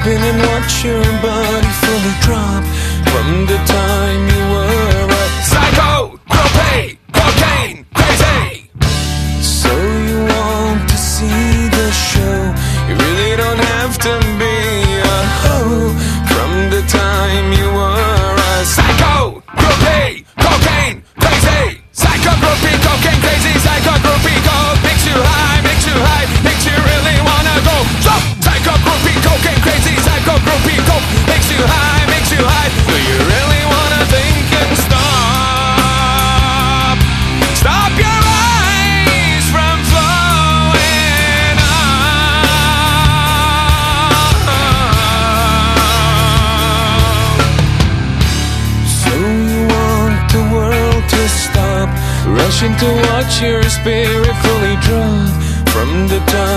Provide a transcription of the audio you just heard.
in and watch your body fully drop from the time you were a psycho, propane, cocaine, crazy. So you want to see the show, you really don't have to be a hoe. From the time you were a psycho, groupie, cocaine, crazy. Psycho, groupie, cocaine, crazy. Psycho, groupie, coke makes you high, makes you really wanna go. So, psycho, groupie, cocaine, crazy. Psycho, groupie, coke makes you high, do you really wanna think and stop? Stop your eyes from flowing out. So you want the world to stop, rushing to watch your spirit fully drop from the time